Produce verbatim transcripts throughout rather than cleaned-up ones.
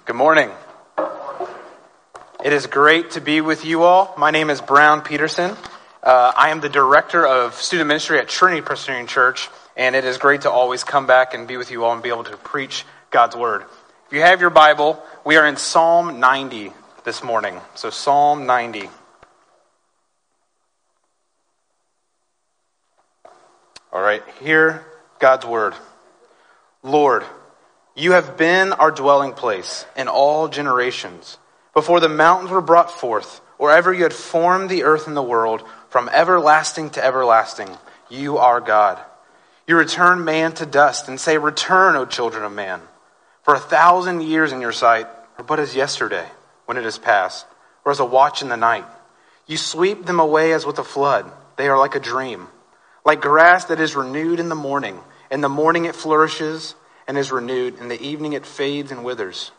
Good morning. It is great to be with you all. My name is Brown Peterson. Uh, I am the director of student ministry at Trinity Presbyterian Church, and it is great to always come back and be with you all and be able to preach God's word. If you have your Bible, we are in Psalm ninety this morning. So Psalm ninety. All right, hear God's word. Lord, you have been our dwelling place in all generations. Before the mountains were brought forth, or ever you had formed the earth and the world, from everlasting to everlasting, you are God. You return man to dust and say, return, O children of man. For a thousand years in your sight are but as yesterday, when it is past, or as a watch in the night. You sweep them away as with a flood. They are like a dream. Like grass that is renewed in the morning. In the morning it flourishes and is renewed. In the evening it fades and withers.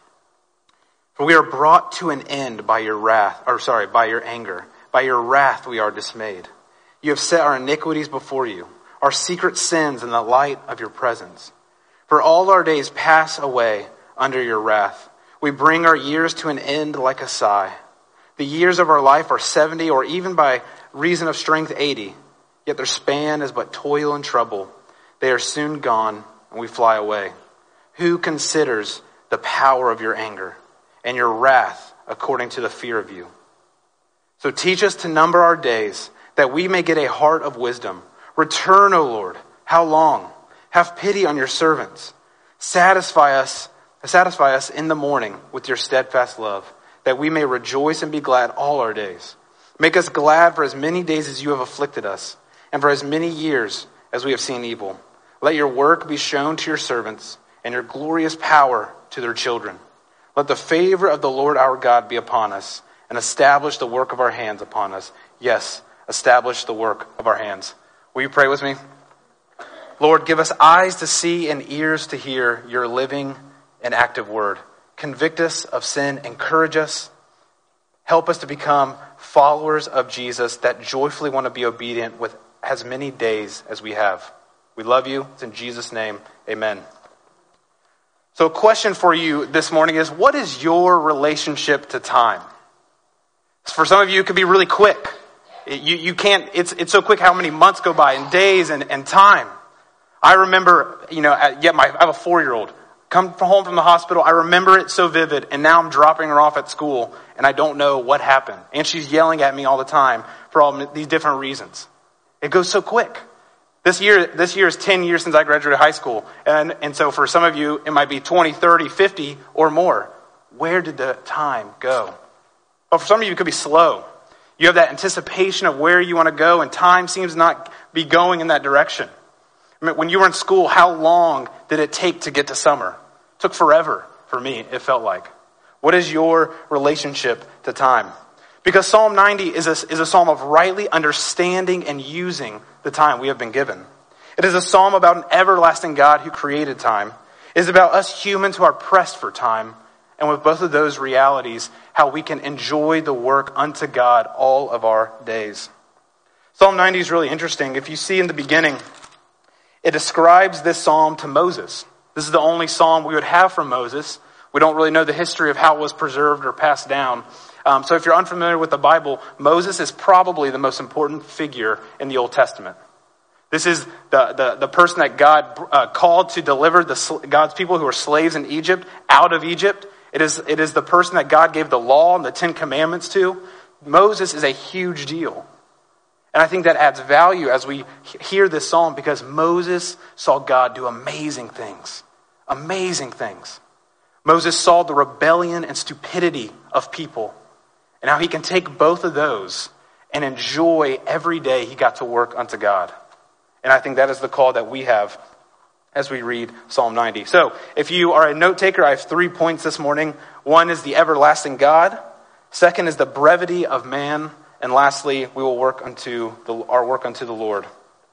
For we are brought to an end by your wrath, or sorry, by your anger. By your wrath we are dismayed. You have set our iniquities before you, our secret sins in the light of your presence. For all our days pass away under your wrath. We bring our years to an end like a sigh. The years of our life are seventy, or even by reason of strength eighty. Yet their span is but toil and trouble. They are soon gone, and we fly away. Who considers the power of your anger and your wrath according to the fear of you? So teach us to number our days, that we may get a heart of wisdom. Return, O Lord. How long? Have pity on your servants. Satisfy us, satisfy us in the morning with your steadfast love, that we may rejoice and be glad all our days. Make us glad for as many days as you have afflicted us, and for as many years as we have seen evil. Let your work be shown to your servants, and your glorious power to their children. Let the favor of the Lord our God be upon us, and establish the work of our hands upon us. Yes, establish the work of our hands. Will you pray with me? Lord, give us eyes to see and ears to hear your living and active word. Convict us of sin, encourage us. Help us to become followers of Jesus that joyfully want to be obedient with as many days as we have. We love you. It's in Jesus' name. Amen. So a question for you this morning is, what is your relationship to time? For some of you, it could be really quick. You you can't, it's it's so quick how many months go by and days and, and time. I remember, you know, at, yeah, my, I have a four-year-old. Come from home from the hospital, I remember it so vivid, and now I'm dropping her off at school, and I don't know what happened. And she's yelling at me all the time for all these different reasons. It goes so quick. This year, this year is ten years since I graduated high school. And, and so for some of you, it might be twenty, thirty, fifty or more. Where did the time go? But for some of you, it could be slow. You have that anticipation of where you want to go, and time seems not be going in that direction. I mean, when you were in school, how long did it take to get to summer? It took forever for me, it felt like. What is your relationship to time? Because Psalm ninety is a, is a psalm of rightly understanding and using the time we have been given. It is a psalm about an everlasting God who created time. It is about us humans who are pressed for time. And with both of those realities, how we can enjoy the work unto God all of our days. Psalm ninety is really interesting. If you see in the beginning, it describes this psalm to Moses. This is the only psalm we would have from Moses. We don't really know the history of how it was preserved or passed down. Um, so if you're unfamiliar with the Bible, Moses is probably the most important figure in the Old Testament. This is the, the, the person that God uh, called to deliver the, God's people who were slaves in Egypt out of Egypt. It is, it is the person that God gave the law and the Ten Commandments to. Moses is a huge deal. And I think that adds value as we hear this psalm, because Moses saw God do amazing things. Amazing things. Moses saw the rebellion and stupidity of people, and how he can take both of those and enjoy every day he got to work unto God. And I think that is the call that we have as we read Psalm ninety. So if you are a note taker, I have three points this morning. One is the everlasting God. Second is the brevity of man. And lastly, we will work unto the, our work unto the Lord.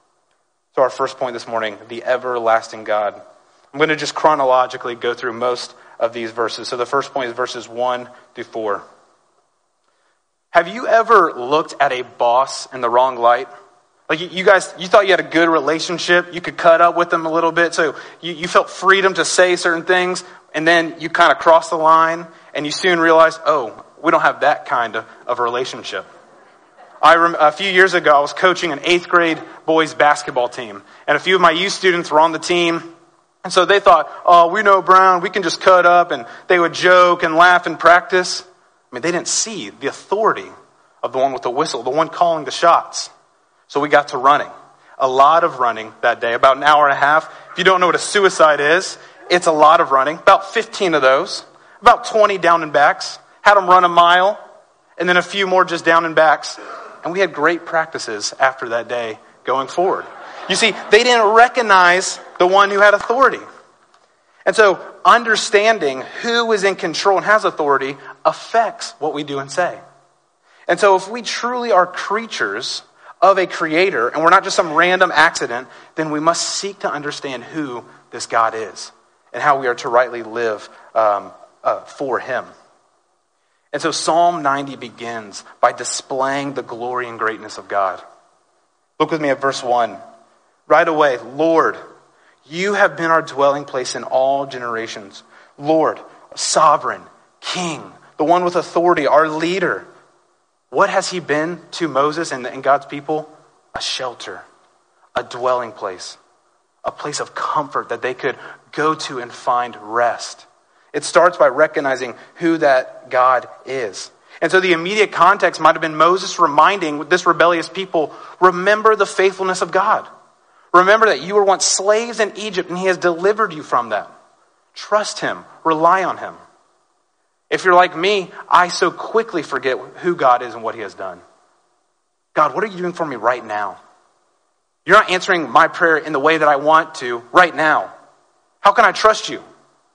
So our first point this morning, the everlasting God. I'm going to just chronologically go through most of these verses. So the first point is verses one through four. Have you ever looked at a boss in the wrong light? Like you, you guys, you thought you had a good relationship. You could cut up with them a little bit. So you, you felt freedom to say certain things. And then you kind of crossed the line and you soon realized, oh, we don't have that kind of, of relationship. I rem- a few years ago, I was coaching an eighth grade boys basketball team. And a few of my youth students were on the team. And so they thought, oh, we know Brown, we can just cut up. And they would joke and laugh and practice. I mean, they didn't see the authority of the one with the whistle, the one calling the shots. So we got to running. A lot of running that day, about an hour and a half. If you don't know what a suicide is, it's a lot of running. About fifteen of those. About twenty down and backs. Had them run a mile. And then a few more just down and backs. And we had great practices after that day going forward. You see, they didn't recognize the one who had authority. And so understanding who is in control and has authority affects what we do and say. And so if we truly are creatures of a creator, and we're not just some random accident, then we must seek to understand who this God is and how we are to rightly live um, uh, for him. And so Psalm ninety begins by displaying the glory and greatness of God. Look with me at verse one. Right away, Lord, you have been our dwelling place in all generations. Lord, sovereign, king, the one with authority, our leader. What has he been to Moses and, and God's people? A shelter, a dwelling place, a place of comfort that they could go to and find rest. It starts by recognizing who that God is. And so the immediate context might have been Moses reminding this rebellious people, remember the faithfulness of God. Remember that you were once slaves in Egypt and he has delivered you from that. Trust him, rely on him. If you're like me, I so quickly forget who God is and what he has done. God, what are you doing for me right now? You're not answering my prayer in the way that I want to right now. How can I trust you?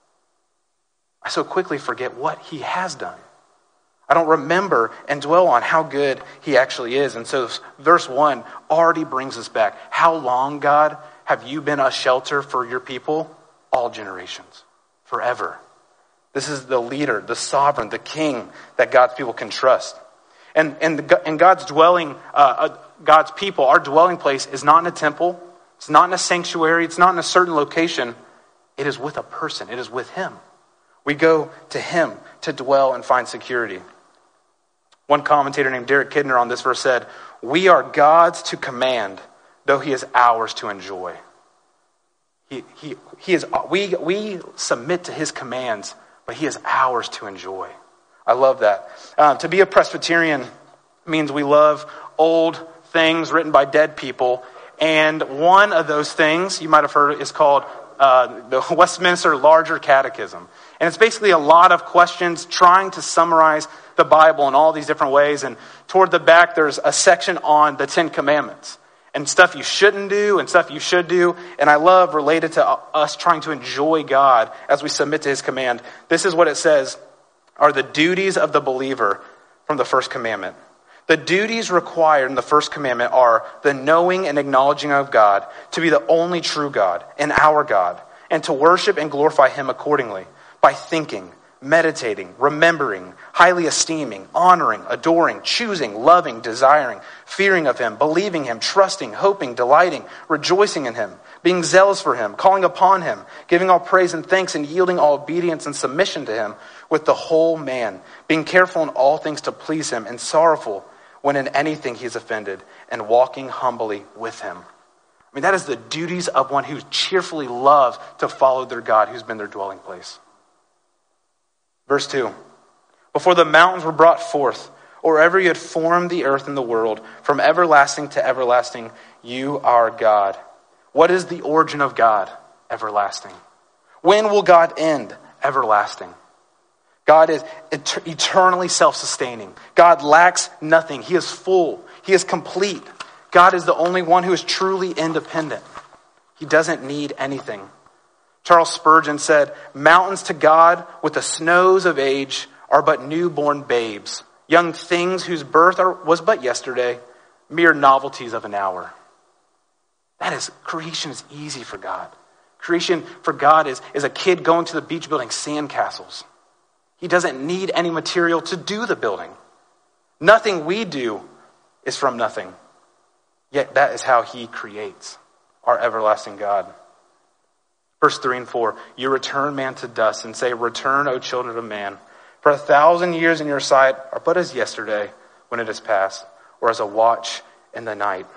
I so quickly forget what he has done. I don't remember and dwell on how good he actually is. And so verse one already brings us back. How long, God, have you been a shelter for your people? All generations, forever. This is the leader, the sovereign, the king that God's people can trust. And and, the, and God's dwelling, uh, God's people, our dwelling place is not in a temple. It's not in a sanctuary. It's not in a certain location. It is with a person. It is with him. We go to him to dwell and find security. One commentator named Derek Kidner on this verse said, we are God's to command, though he is ours to enjoy. He, he, he is, we, we submit to his commands, but he is ours to enjoy. I love that. Uh, to be a Presbyterian means we love old things written by dead people. And one of those things, you might have heard, is called uh, the Westminster Larger Catechism. And it's basically a lot of questions trying to summarize the Bible in all these different ways. And toward the back, there's a section on the Ten Commandments. And stuff you shouldn't do and stuff you should do. And I love, related to us trying to enjoy God as we submit to his command, this is what it says are the duties of the believer from the first commandment. The duties required in the first commandment are the knowing and acknowledging of God to be the only true God and our God, and to worship and glorify him accordingly by thinking, meditating, remembering, highly esteeming, honoring, adoring, choosing, loving, desiring, fearing of him, believing him, trusting, hoping, delighting, rejoicing in him, being zealous for him, calling upon him, giving all praise and thanks, and yielding all obedience and submission to him with the whole man, being careful in all things to please him, and sorrowful when in anything he is offended, and walking humbly with him. I mean, that is the duties of one who cheerfully loves to follow their God, who's been their dwelling place. Verse two, before the mountains were brought forth, or ever you had formed the earth and the world, from everlasting to everlasting, you are God. What is the origin of God? Everlasting. When will God end? Everlasting. God is et- eternally self-sustaining. God lacks nothing. He is full. He is complete. God is the only one who is truly independent. He doesn't need anything. Charles Spurgeon said, mountains to God with the snows of age are but newborn babes, young things whose birth are, was but yesterday, mere novelties of an hour. That is, creation is easy for God. Creation for God is, is a kid going to the beach building sandcastles. He doesn't need any material to do the building. Nothing we do is from nothing. Yet that is how he creates, our everlasting God. Verse three and four, you return man to dust and say, return, O children of man. For a thousand years in your sight are but as yesterday when it is past, or as a watch in the night.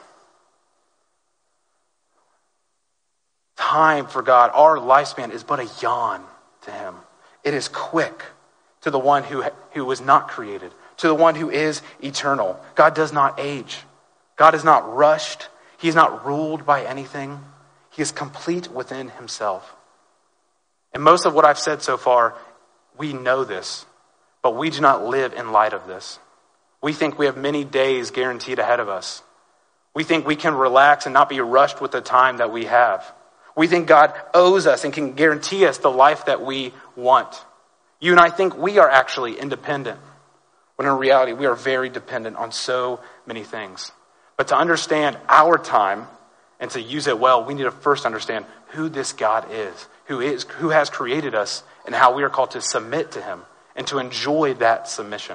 Time for God, our lifespan is but a yawn to him. It is quick to the one who, who was not created, to the one who is eternal. God does not age. God is not rushed. He is not ruled by anything. He is complete within himself. And most of what I've said so far, we know this, but we do not live in light of this. We think we have many days guaranteed ahead of us. We think we can relax and not be rushed with the time that we have. We think God owes us and can guarantee us the life that we want. You and I think we are actually independent, when in reality we are very dependent on so many things. But to understand our time and to use it well, we need to first understand who this God is, who is, who has created us, and how we are called to submit to him and to enjoy that submission.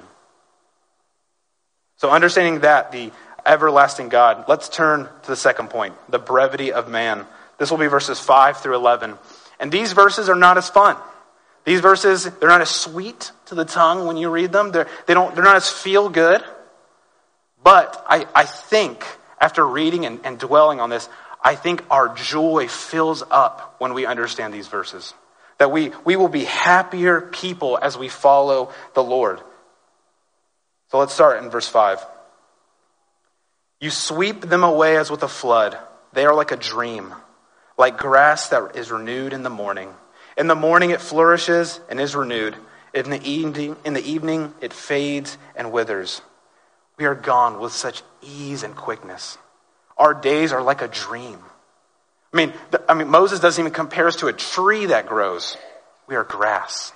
So understanding that, the everlasting God, let's turn to the second point, the brevity of man. This will be verses five through eleven. And these verses are not as fun. These verses, they're not as sweet to the tongue when you read them. They're, they don't, they're not as feel good. But I, I think, after reading and, and dwelling on this, I think our joy fills up when we understand these verses. That we, we will be happier people as we follow the Lord. So let's start in verse five. You sweep them away as with a flood. They are like a dream, like grass that is renewed in the morning. In the morning it flourishes and is renewed. In the evening, in the evening it fades and withers. We are gone with such ease and quickness. Our days are like a dream. I mean, the, I mean, Moses doesn't even compare us to a tree that grows. We are grass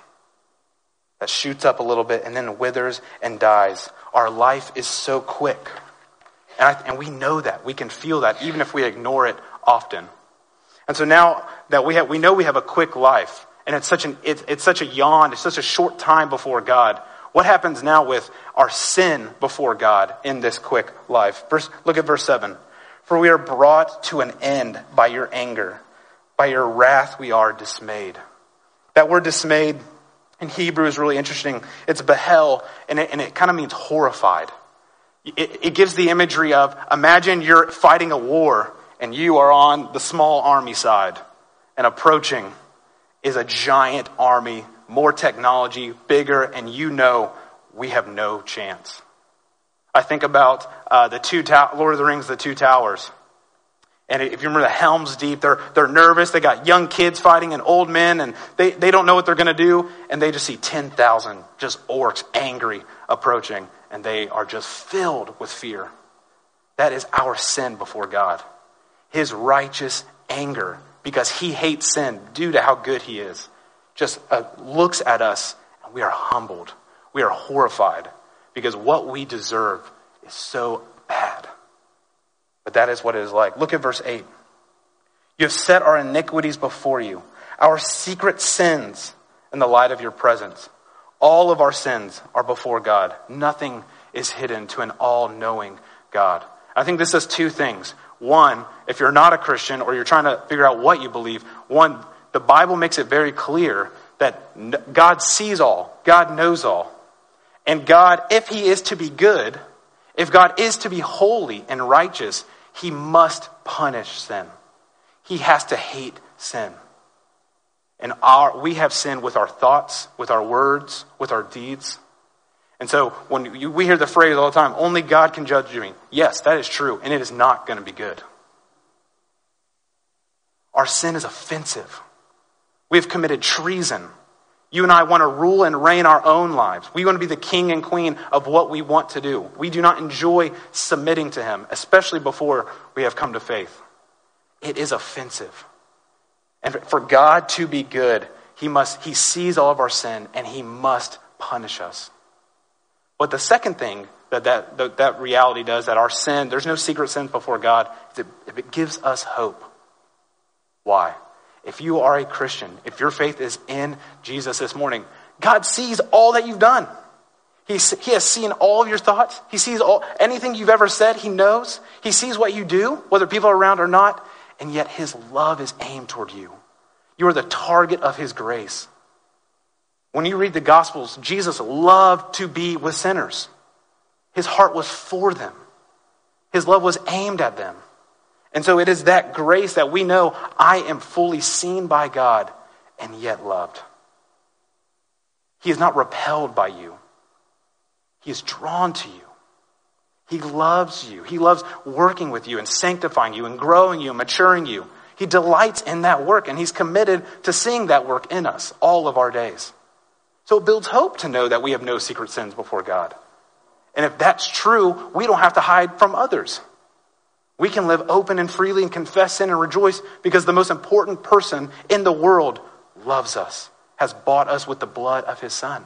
that shoots up a little bit and then withers and dies. Our life is so quick. And, I, and we know that. We can feel that even if we ignore it often. And so now that we have, we know we have a quick life, and it's such an it, it's such a yawn, it's such a short time before God. What happens now with our sin before God in this quick life? Verse, look at verse seven. For we are brought to an end by your anger. By your wrath we are dismayed. That word dismayed in Hebrew is really interesting. It's behel, and it, and it kind of means horrified. It, it gives the imagery of, imagine you're fighting a war and you are on the small army side, and approaching is a giant army, more technology, bigger, and you know we have no chance. I think about uh, the two ta- Lord of the Rings, the Two Towers. And if you remember the Helm's Deep, they're they're nervous. They got young kids fighting and old men, and they, they don't know what they're going to do. And they just see ten thousand just orcs, angry, approaching. And they are just filled with fear. That is our sin before God. His righteous anger, because he hates sin due to how good he is, just uh, looks at us and we are humbled. We are horrified because what we deserve is so bad. But that is what it is like. Look at verse eight. You have set our iniquities before you, our secret sins in the light of your presence. All of our sins are before God. Nothing is hidden to an all-knowing God. I think this does two things. One, if you're not a Christian or you're trying to figure out what you believe, one, the Bible makes it very clear that God sees all. God knows all. And God, if he is to be good, if God is to be holy and righteous, he must punish sin. He has to hate sin. And our, we have sinned with our thoughts, with our words, with our deeds. And so when you, we hear the phrase all the time, only God can judge me. Yes, that is true, and it is not going to be good. Our sin is offensive. We have committed treason. You and I want to rule and reign our own lives. We want to be the king and queen of what we want to do. We do not enjoy submitting to him, especially before we have come to faith. It is offensive. And for God to be good, he must, he sees all of our sin and he must punish us. But the second thing that that, that, that reality does, that our sin, there's no secret sins before God, is it, if it gives us hope. Why? If you are a Christian, if your faith is in Jesus this morning, God sees all that you've done. He's, he has seen all of your thoughts. He sees all, anything you've ever said, he knows. He sees what you do, whether people are around or not, and yet his love is aimed toward you. You are the target of his grace. When you read the Gospels, Jesus loved to be with sinners. His heart was for them. His love was aimed at them. And so it is that grace that we know I am fully seen by God and yet loved. He is not repelled by you. He is drawn to you. He loves you. He loves working with you and sanctifying you and growing you and maturing you. He delights in that work, and he's committed to seeing that work in us all of our days. So it builds hope to know that we have no secret sins before God. And if that's true, we don't have to hide from others. We can live open and freely and confess sin and rejoice because the most important person in the world loves us, has bought us with the blood of his Son.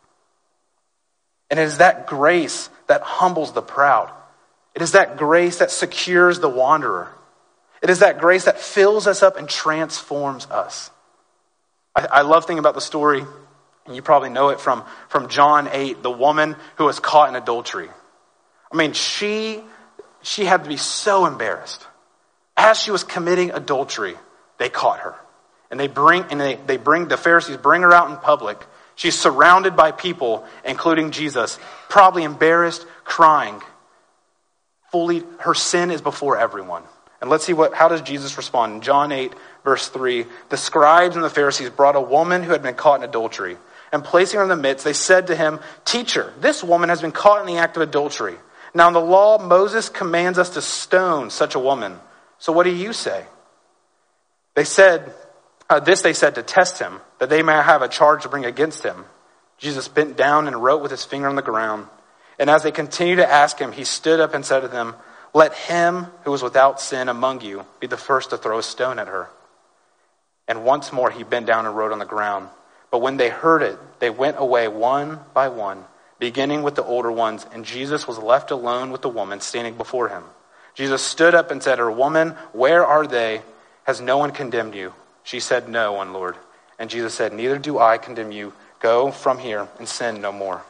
And it is that grace that humbles the proud. It is that grace that secures the wanderer. It is that grace that fills us up and transforms us. I, I love thinking about the story, and you probably know it from, from John eight, the woman who was caught in adultery. I mean, she, she had to be so embarrassed. As she was committing adultery, they caught her. And they bring, and they, they bring, the Pharisees bring her out in public. She's surrounded by people, including Jesus, probably embarrassed, crying. Fully, her sin is before everyone. And let's see what, how does Jesus respond? In John eight, verse three, the scribes and the Pharisees brought a woman who had been caught in adultery. And placing her in the midst, they said to him, "Teacher, this woman has been caught in the act of adultery. Now in the law, Moses commands us to stone such a woman. So what do you say?" They said, uh, this they said to test him, that they may have a charge to bring against him. Jesus bent down and wrote with his finger on the ground. And as they continued to ask him, he stood up and said to them, "Let him who is without sin among you be the first to throw a stone at her." And once more he bent down and wrote on the ground. But when they heard it, they went away one by one, beginning with the older ones, and Jesus was left alone with the woman standing before him. Jesus stood up and said to her, "Woman, where are they? Has no one condemned you?" She said, "No one, Lord." And Jesus said, "Neither do I condemn you. Go from here and sin no more."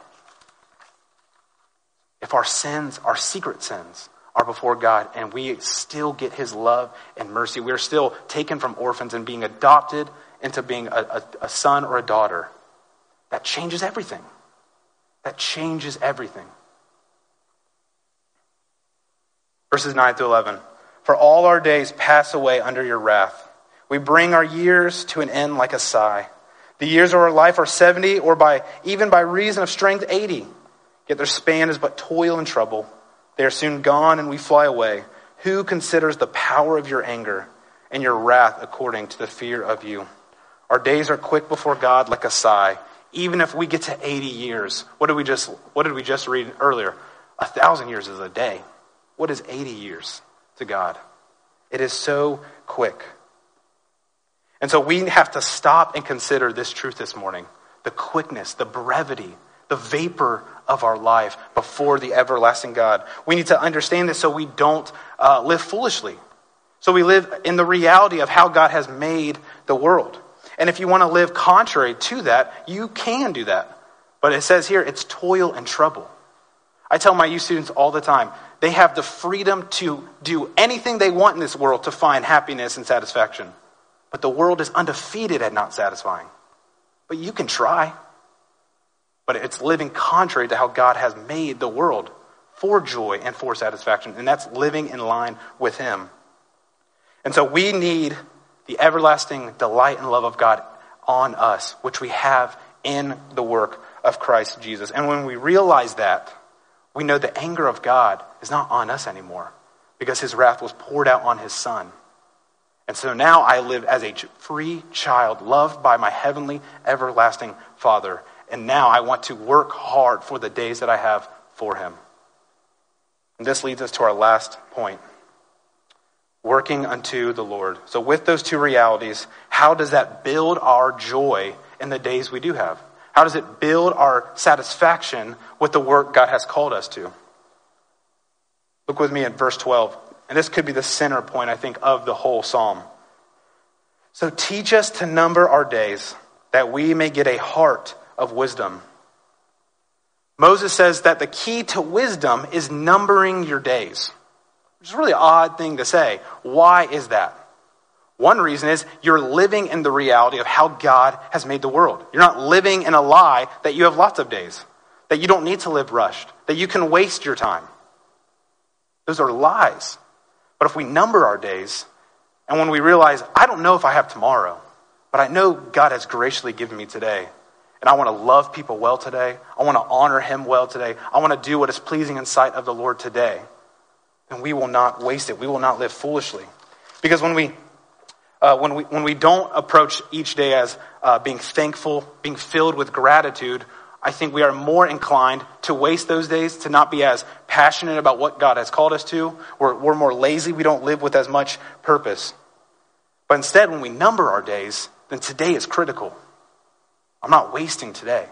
If our sins, our secret sins, are before God and we still get his love and mercy, we are still taken from orphans and being adopted into being a, a, a son or a daughter, that changes everything. That changes everything. Verses nine through eleven. For all our days pass away under your wrath. We bring our years to an end like a sigh. The years of our life are seventy, or by even by reason of strength eighty. Yet their span is but toil and trouble. They are soon gone and we fly away. Who considers the power of your anger and your wrath according to the fear of you? Our days are quick before God like a sigh. Even if we get to eighty years, what did we just what did we just read earlier? A thousand years is a day. What is eighty years to God? It is so quick. And so we have to stop and consider this truth this morning. The quickness, the brevity, the vapor of our life before the everlasting God. We need to understand this so we don't uh, live foolishly. So we live in the reality of how God has made the world. And if you want to live contrary to that, you can do that. But it says here, it's toil and trouble. I tell my youth students all the time, they have the freedom to do anything they want in this world to find happiness and satisfaction. But the world is undefeated at not satisfying. But you can try. But it's living contrary to how God has made the world for joy and for satisfaction. And that's living in line with him. And so we need the everlasting delight and love of God on us, which we have in the work of Christ Jesus. And when we realize that, we know the anger of God is not on us anymore because his wrath was poured out on his Son. And so now I live as a free child, loved by my heavenly, everlasting Father. And now I want to work hard for the days that I have for him. And this leads us to our last point. Working unto the Lord. So with those two realities, how does that build our joy in the days we do have? How does it build our satisfaction with the work God has called us to? Look with me at verse twelve. And this could be the center point, I think, of the whole psalm. So teach us to number our days, that we may get a heart of wisdom. Moses says that the key to wisdom is numbering your days. Which is a really odd thing to say. Why is that? One reason is you're living in the reality of how God has made the world. You're not living in a lie that you have lots of days, that you don't need to live rushed, that you can waste your time. Those are lies. But if we number our days, and when we realize, I don't know if I have tomorrow, but I know God has graciously given me today, and I want to love people well today, I want to honor him well today, I want to do what is pleasing in sight of the Lord today, then we will not waste it. We will not live foolishly. Because when we Uh, when we when we don't approach each day as uh, being thankful, being filled with gratitude, I think we are more inclined to waste those days, to not be as passionate about what God has called us to. We're, we're more lazy. We don't live with as much purpose. But instead, when we number our days, then today is critical. I'm not wasting today.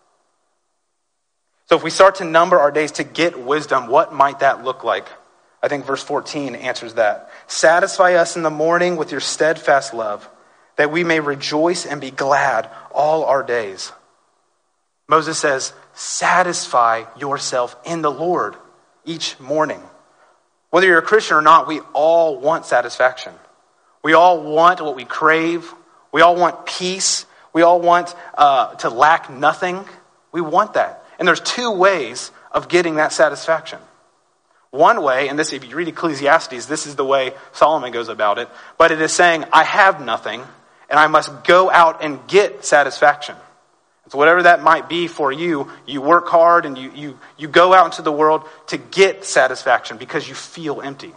So if we start to number our days to get wisdom, what might that look like? I think verse fourteen answers that. Satisfy us in the morning with your steadfast love, that we may rejoice and be glad all our days. Moses says, satisfy yourself in the Lord each morning. Whether you're a Christian or not, we all want satisfaction. We all want what we crave. We all want peace. We all want uh, to lack nothing. We want that. And there's two ways of getting that satisfaction. One way, and this, if you read Ecclesiastes, this is the way Solomon goes about it, but it is saying, I have nothing, and I must go out and get satisfaction. So whatever that might be for you, you work hard and you, you, you go out into the world to get satisfaction because you feel empty.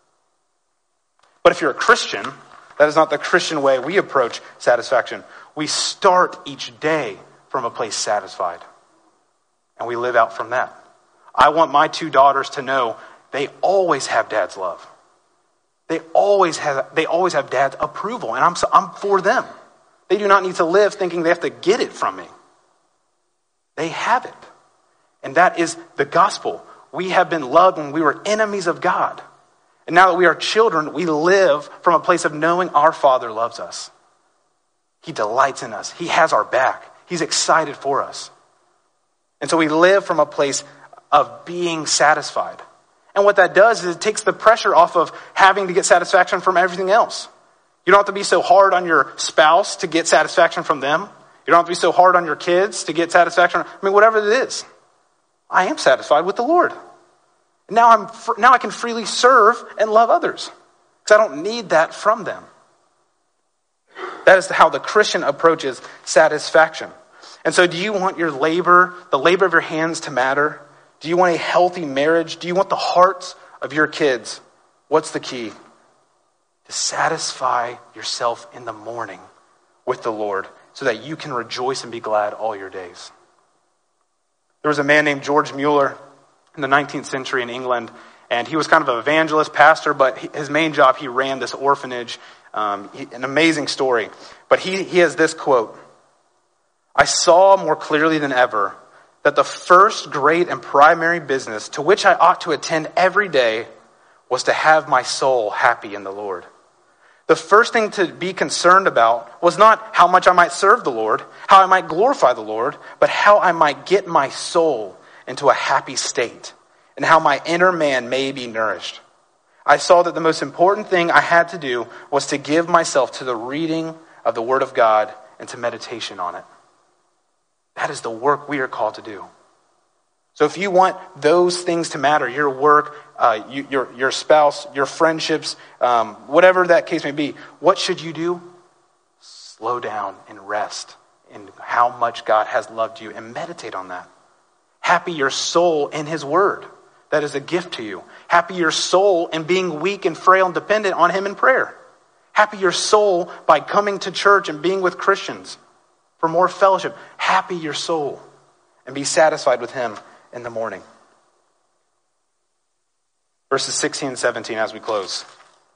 But if you're a Christian, that is not the Christian way we approach satisfaction. We start each day from a place satisfied, and we live out from that. I want my two daughters to know they always have dad's love. They always have, they always have dad's approval, and I'm, I'm for them. They do not need to live thinking they have to get it from me. They have it. And that is the gospel. We have been loved when we were enemies of God. And now that we are children, we live from a place of knowing our Father loves us. He delights in us. He has our back. He's excited for us. And so we live from a place of being satisfied. And what that does is it takes the pressure off of having to get satisfaction from everything else. You don't have to be so hard on your spouse to get satisfaction from them. You don't have to be so hard on your kids to get satisfaction. I mean, whatever it is. I am satisfied with the Lord. And now I'm fr- now I can freely serve and love others because I don't need that from them. That is how the Christian approaches satisfaction. And so do you want your labor, the labor of your hands to matter? Do you want a healthy marriage? Do you want the hearts of your kids? What's the key? To satisfy yourself in the morning with the Lord so that you can rejoice and be glad all your days. There was a man named George Mueller in the nineteenth century in England, and he was kind of an evangelist, pastor, but his main job, he ran this orphanage. Um, he, an amazing story. But he, he has this quote, I saw more clearly than ever that the first great and primary business to which I ought to attend every day was to have my soul happy in the Lord. The first thing to be concerned about was not how much I might serve the Lord, how I might glorify the Lord, but how I might get my soul into a happy state and how my inner man may be nourished. I saw that the most important thing I had to do was to give myself to the reading of the Word of God and to meditation on it. That is the work we are called to do. So if you want those things to matter, your work, uh, you, your your spouse, your friendships, um, whatever that case may be, what should you do? Slow down and rest in how much God has loved you and meditate on that. Happy your soul in His Word. That is a gift to you. Happy your soul in being weak and frail and dependent on Him in prayer. Happy your soul by coming to church and being with Christians for more fellowship. Happy your soul and be satisfied with Him in the morning. Verses sixteen and seventeen as we close.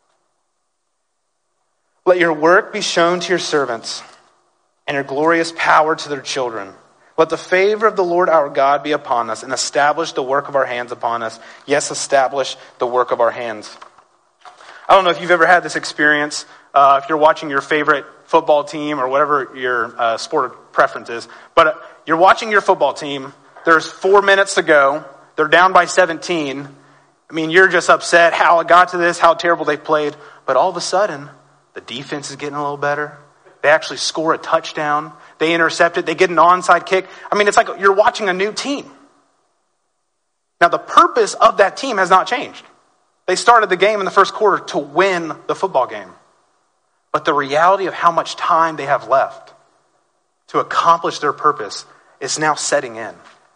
Let your work be shown to your servants and your glorious power to their children. Let the favor of the Lord our God be upon us and establish the work of our hands upon us. Yes, establish the work of our hands. I don't know if you've ever had this experience. Uh, if you're watching your favorite football team or whatever your uh, sport preference is, but uh, you're watching your football team. there's four minutes to go. They're down by seventeen. I mean, you're just upset how it got to this, how terrible they played. But all of a sudden, the defense is getting a little better. They actually score a touchdown. They intercept it. They get an onside kick. I mean, it's like you're watching a new team. Now, the purpose of that team has not changed. They started the game in the first quarter to win the football game. But the reality of how much time they have left to accomplish their purpose is now setting in.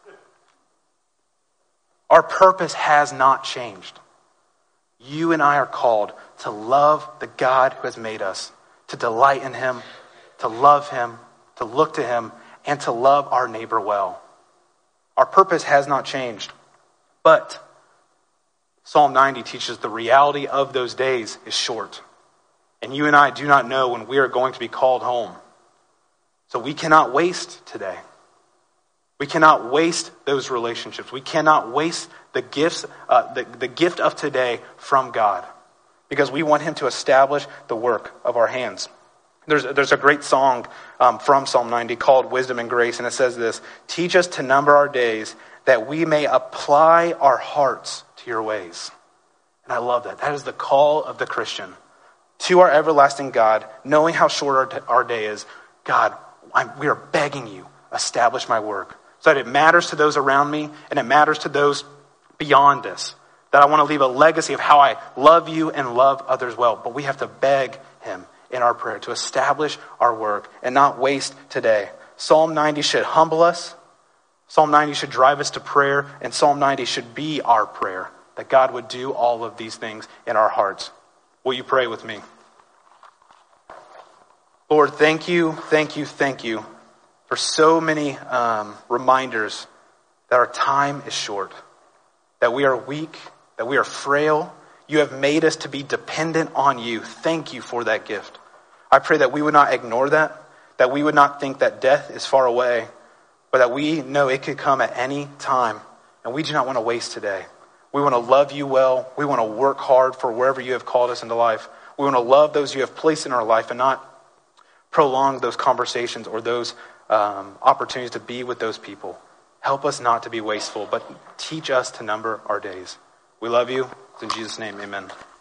Our purpose has not changed. You and I are called to love the God who has made us, to delight in him, to love him, to look to him, and to love our neighbor well. Our purpose has not changed. But Psalm ninety teaches the reality of those days is short. And you and I do not know when we are going to be called home. So we cannot waste today. We cannot waste those relationships. We cannot waste the gifts, uh, the, the gift of today from God, because we want him to establish the work of our hands. There's, there's a great song um, from Psalm ninety called Wisdom and Grace, and it says this: teach us to number our days that we may apply our hearts to your ways. And I love that. That is the call of the Christian to our everlasting God, knowing how short our, our day is. God, I'm, we are begging you, establish my work, so that it matters to those around me and it matters to those beyond us. That I want to leave a legacy of how I love you and love others well. But we have to beg him in our prayer to establish our work and not waste today. Psalm ninety should humble us. Psalm ninety should drive us to prayer. And Psalm ninety should be our prayer, that God would do all of these things in our hearts. Will you pray with me? Lord, thank you, thank you, thank you for so many um, reminders that our time is short, that we are weak, that we are frail. You have made us to be dependent on you. Thank you for that gift. I pray that we would not ignore that, that we would not think that death is far away, but that we know it could come at any time, and we do not want to waste today. We want to love you well. We want to work hard for wherever you have called us into life. We want to love those you have placed in our life and not prolong those conversations or those um, opportunities to be with those people. Help us not to be wasteful, but teach us to number our days. We love you. In Jesus' name, amen.